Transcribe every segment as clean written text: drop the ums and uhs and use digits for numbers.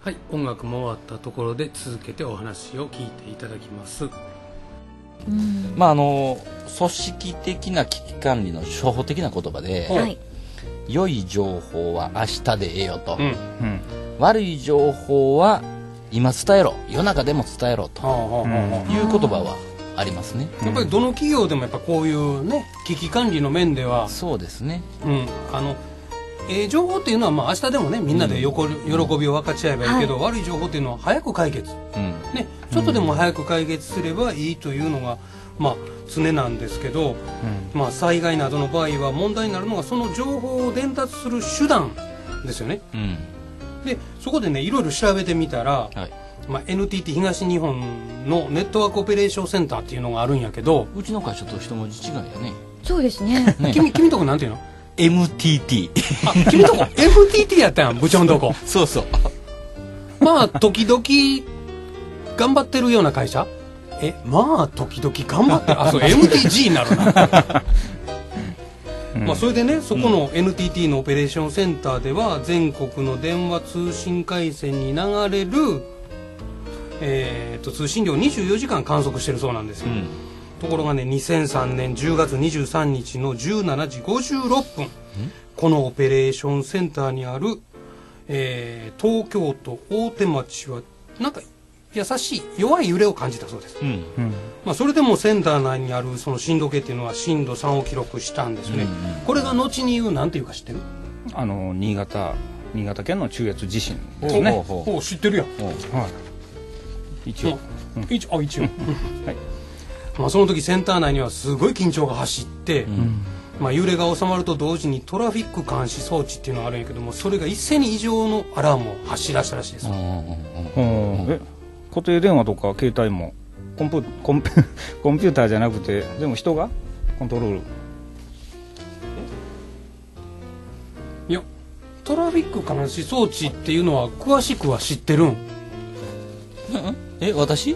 はい、音楽も終わったところで続けてお話を聞いていただきます。 まあ組織的な危機管理の初歩的な言葉で、 はい、 良い情報は明日でええよと、 うん悪い情報は今伝えろ、夜中でも伝えろという言葉はありますね。 やっぱりどの企業でもやっぱこういうね危機管理の面ではそうですね、 情報っていうのはまあ明日でもねみんなで喜びを分かち合えばいいけど、悪い情報っていうのは早く解決、ね、ちょっとでも早く解決すればいいというのがまあ常なんですけど、まあ災害などの場合は問題になるのがその情報を伝達する手段ですよね。でそこでねいろいろ調べてみたら、まあ、NTT 東日本のネットワークオペレーションセンターっていうのがあるんやけど、 うちの会社と一文字違いやね。 そうですね。 君とこなんていうの ？MTT。 あ、君とこ MTT やったん部長のとこ。 そうそう。 まあ時々頑張ってるような会社。まあ時々頑張ってる。あ、そう MTG になるな。まあそれでねそこの NTT のオペレーションセンターでは全国の電話通信回線に流れる、通信量24時間観測してるそうなんですよ。ところがね2003年10月23日の17時56分このオペレーションセンターにある、東京都大手町はなんか優しい弱い揺れを感じたそうです。まあ、それでもセンター内にあるその震度計っていうのは震度3を記録したんですね。これが後に言うなんていうか知ってる？ 新潟県の中越地震ですね。 知ってるやん。 はい、一応。 一応。はい。まあその時センター内にはすごい緊張が走って、まあ揺れが収まると同時にトラフィック監視装置っていうのがあるんやけども、それが一斉に異常のアラームを発し出したらしいです。 固定電話とか携帯もコンピューターじゃなくてでも人がコントロール。 いやトラフィック監視装置っていうのは詳しくは知ってるん？ 私？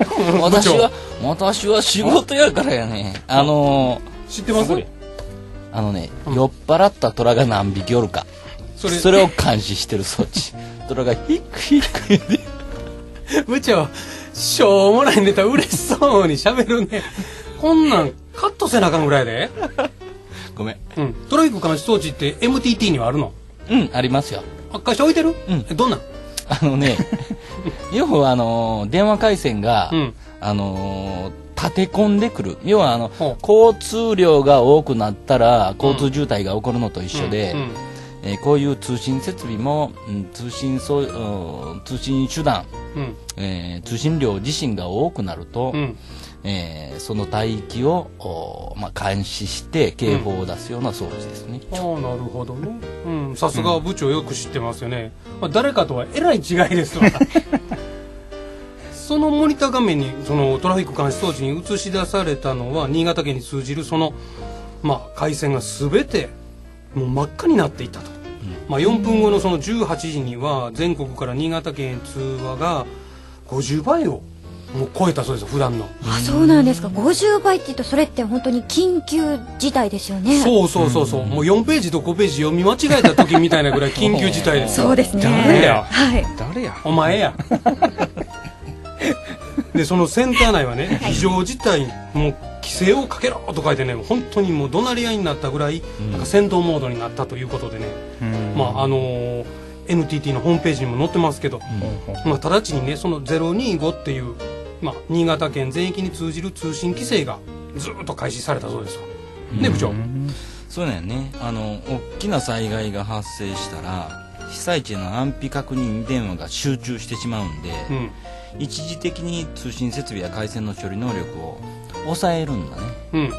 私は仕事やからやね。 知ってます？ 酔っ払った虎が何匹おるか、それを監視してる装置。虎がヒックヒックで部長しょうもないネタ嬉しそうに喋るね。こんなんカットせなあかんぐらいで。 ごめん。 トラフィック監視装置って MTT にはあるの？ ありますよ。 会社置いてる？どんなん？ 要は電話回線が、立て込んでくる。要は交通量が多くなったら交通渋滞が起こるのと一緒で、こういう通信設備も、通信手段、通信量自身が多くなると、その帯域を監視して警報を出すような装置ですね。 なるほどね。さすが部長よく知ってますよね。誰かとはえらい違いですわ。そのモニター画面にそのトラフィック監視装置に映し出されたのは新潟県に通じるその、回線が全てもう真っ赤になっていたと。4分後のその18時には全国から新潟県へ通話が50倍をもう超えたそうです普段の。 そうなんですか。50倍って言うとそれって本当に緊急事態ですよね。 そうもう4ページと5ページ読み間違えた時みたいなぐらい緊急事態です。 そうですね。 誰やお前や。でそのセンター内はね非常事態もう規制をかけろと書いてね本当にもう怒鳴り合いになったぐらいなんか戦闘モードになったということでね、NTT のホームページにも載ってますけど、直ちにねその025っていう、新潟県全域に通じる通信規制がずっと開始されたそうですわ。ね部長。 そうなんやね。大きな災害が発生したら被災地への安否確認電話が集中してしまうんで、一時的に通信設備や回線の処理能力を抑えるんだね。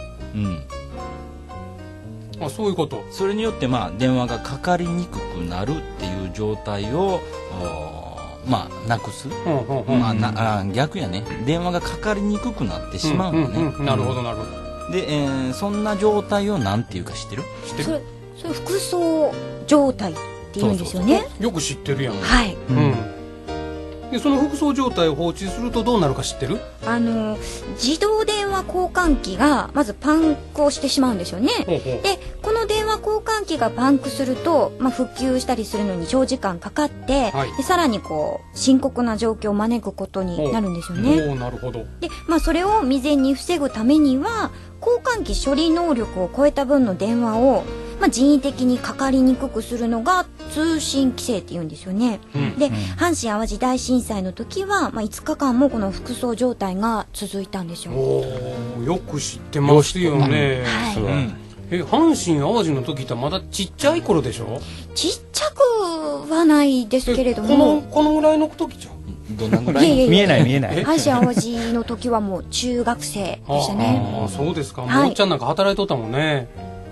そういうこと。 それによって電話がかかりにくくなるっていう状態をなくす。逆やね。電話がかかりにくくなってしまうんだね。 なるほどなるほど。 で、そんな状態をなんていうか知ってる？ それ服装状態っていうんですよね。 よく知ってるやん。 はい。 でその副操状態を放置するとどうなるか知ってる？ 自動電話交換機がまずパンクをしてしまうんですよね。でこの電話交換機がパンクすると、復旧したりするのに長時間かかって、でさらに深刻な状況を招くことになるんですよね。 なるほど。 で、それを未然に防ぐためには交換機処理能力を超えた分の電話を人為的にかかりにくくするのが通信規制って言うんですよね。で、阪神・淡路大震災の時は、5日間もこの副操状態が続いたんですよ。 よく知ってますよね。阪神・淡路の時ってまだちっちゃい頃でしょ？ ちっちゃくはないですけれども、 このぐらいの時じゃん。 どんなぐらい？ 見えない見えない。 阪神・淡路の時はもう中学生でしたね。 そうですか。もうおっちゃんなんか働いとったもんね。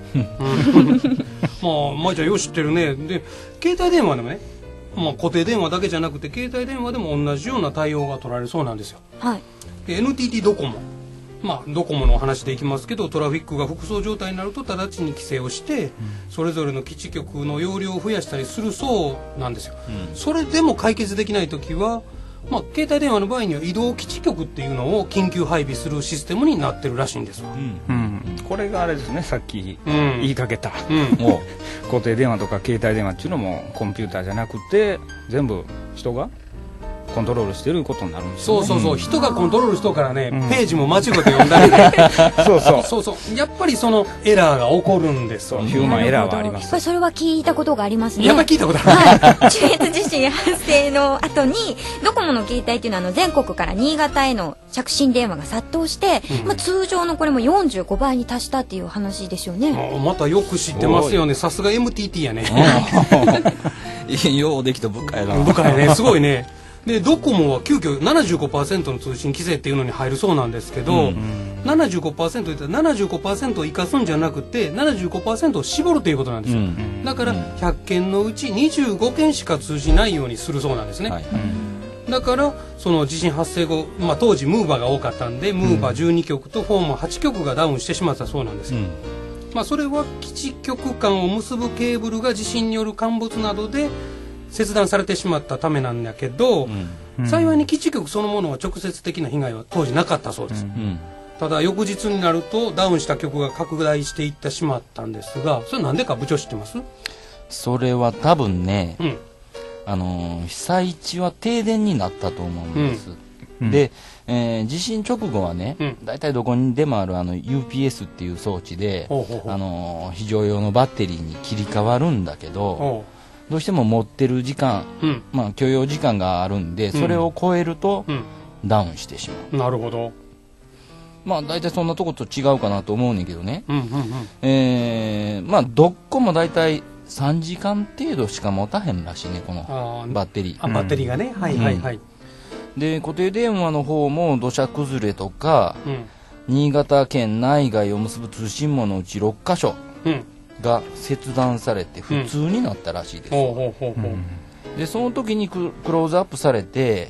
舞ちゃんよう知ってるね。で携帯電話でもね、固定電話だけじゃなくて携帯電話でも同じような対応が取られそうなんですよ。で NTT ドコモ、ドコモの話でいきますけど、トラフィックが副操状態になると直ちに規制をして、それぞれの基地局の容量を増やしたりするそうなんですよ。それでも解決できない時は、携帯電話の場合には移動基地局っていうのを緊急配備するシステムになってるらしいんですわ。 これがあれですね、さっき言いかけた、固定電話とか携帯電話っていうのもコンピューターじゃなくて全部人がコントロールしてることになるんですよね。 そう人がコントロールしとからね、ページも間違って読んだりねそうやっぱりそのエラーが起こるんですよ。 ヒューマンエラーはあります。 やっぱりそれは聞いたことがありますね。 やっぱり聞いたことある。 中越地震発生の後にドコモの携帯っていうのは全国から新潟への着信電話が殺到して、通常のこれも45倍に達したっていう話ですよね。 またよく知ってますよね。さすが MTT やね。 ようできた部下やな。 部下やね、すごいね。でドコモは急遽 75% の通信規制っていうのに入るそうなんですけど、75% 言ったら 75% を生かすんじゃなくて 75% を絞るということなんですよ。だから100件のうち25件しか通じないようにするそうなんですね。だからその地震発生後、当時ムーバーが多かったんで、ムーバー12局とフォーマー8局がダウンしてしまったそうなんですよ。それは基地局間を結ぶケーブルが地震による陥没などで切断されてしまったためなんだけど、幸いに基地局そのものは直接的な被害は当時なかったそうです。ただ翌日になるとダウンした局が拡大していってしまったんですが、それなんでか部長知ってます？ それは多分ね、被災地は停電になったと思うんです。で、地震直後はね、大体どこにでもあるUPS っていう装置で非常用のバッテリーに切り替わるんだけど、どうしても持ってる時間、許容時間があるんで、それを超えるとダウンしてしまう。 なるほど。 大体そんなとこと違うかなと思うねんけどね。どっこも大体3時間程度しか持たへんらしいね、このバッテリー。 バッテリーがね、 で固定電話の方も土砂崩れとか、新潟県内外を結ぶ通信網のうち6カ所が切断されて普通になったらしいです。でその時にクローズアップされて、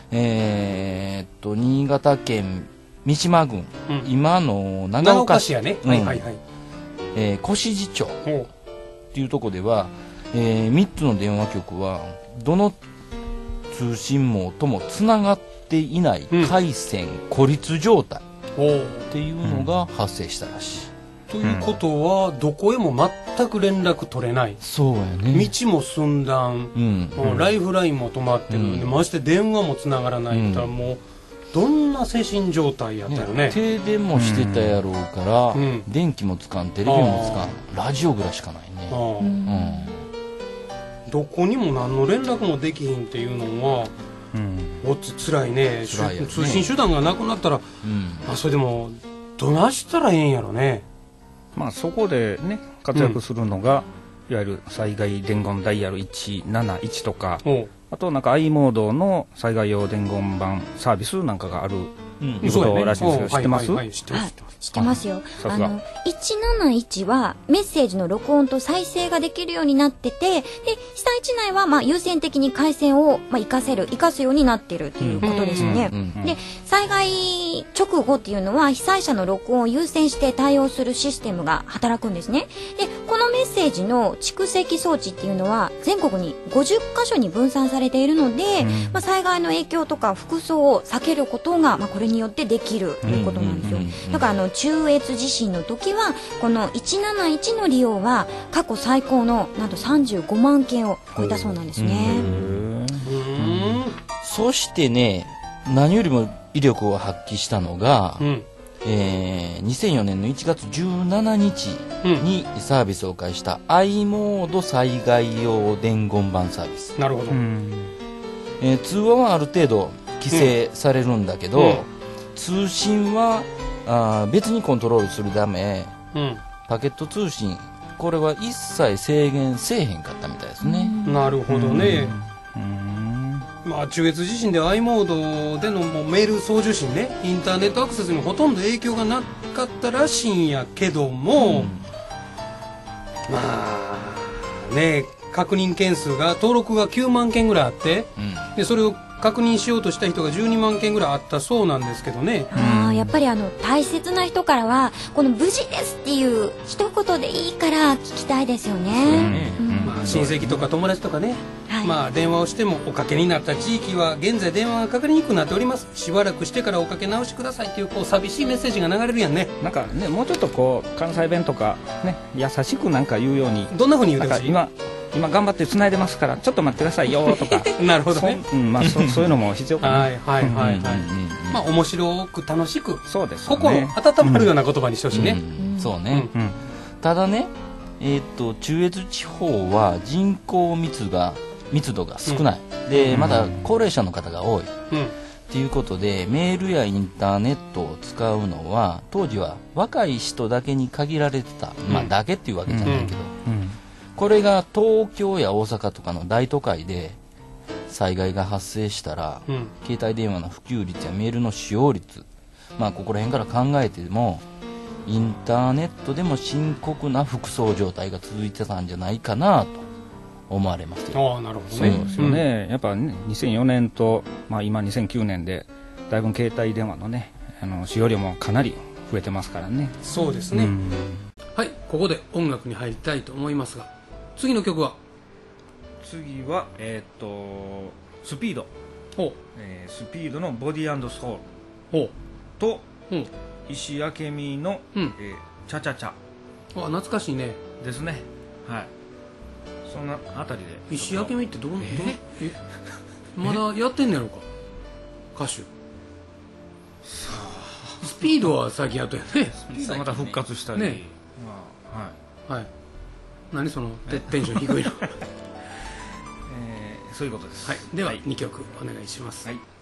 新潟県三島郡、今の長岡市やね、越路町っていうところでは、3つの電話局はどの通信網ともつながっていない回線孤立状態っていうのが発生したらしい。 ということはどこへも全く連絡取れない。 そうやね。 道も寸断、ライフラインも止まってる、でまして電話もつながらないって言ったらもうどんな精神状態やったよね。 停電もしてたやろうから、電気もつかん、テレビもつかん、ラジオぐらいしかないね。 どこにも何の連絡もできひんっていうのは、つらいね。通信手段がなくなったら、それでもどないしたらええんやろね。 そこでね活躍するのが、いわゆる災害伝言ダイヤル171とか、あとなんか i モードの災害用伝言板サービスなんかがあるいうことらしいんですけど、知ってます？ 知ってますよ。171はメッセージの録音と再生ができるようになってて、で被災地内は優先的に回線を活かすようになってるっていうことですね。で災害直後っていうのは被災者の録音を優先して対応するシステムが働くんですね。でこのメッセージの蓄積装置っていうのは全国に50カ所に分散されているので、災害の影響とか服装を避けることが、これによってできるということなんですよ。だから中越地震の時はこの171の利用は過去最高のなんと35万件を超えたそうなんですね。 そしてね、何よりも威力を発揮したのが、2004年の1月17日にサービスを開始した i モード災害用伝言板サービス。 なるほど。 通話はある程度規制されるんだけど、通信は別にコントロールするため、パケット通信これは一切制限せえへんかったみたいですね。 なるほどね。中越地震で i モードでのメール送受信ね、インターネットアクセスにほとんど影響がなかったらしいんやけども、確認件数が登録が9万件ぐらいあって、でそれを確認しようとした人が12万件ぐらいあったそうなんですけどね。 やっぱり大切な人からはこの無事ですっていう一言でいいから聞きたいですよね。 親戚とか友達とかね、電話をしてもおかけになった地域は現在電話がかかりにくくなっております、しばらくしてからおかけ直してくださいっていう寂しいメッセージが流れるやんね。 なんかね、もうちょっと関西弁とかね、優しくなんか言うように。 どんな風に言うてほしい？ 今頑張って繋いでますからちょっと待ってくださいよとかなるほどね。 そういうのも必要かな。 面白く楽しく、 そうですね、 心温まるような言葉にしてほしいね。 そうね。ただね、中越地方は人口密度が少ない、でまた高齢者の方が多い、ということでメールやインターネットを使うのは当時は若い人だけに限られてた、だけっていうわけじゃないけど、これが東京や大阪とかの大都会で災害が発生したら、携帯電話の普及率やメールの使用率、ここら辺から考えてもインターネットでも深刻な複層状態が続いてたんじゃないかなと思われますよ。 なるほどね。 そうですよね。やっぱね、2004年と、今2009年でだいぶ携帯電話のね、使用量もかなり増えてますからね。 そうですね。はい、ここで音楽に入りたいと思いますが、次の曲は次はスピード、スピードのボディ&ソウルと、石明美の、チャチャチャ。 懐かしいね。 ですね。はい。そんなあたりで。 石明美ってまだやってんねやろか、歌手。スピードは最近やったよね。 スピードまた復活したり。ね。 はい。何そのテンション低いの。 そういうことです。 はい。では2曲お願いします。 はい。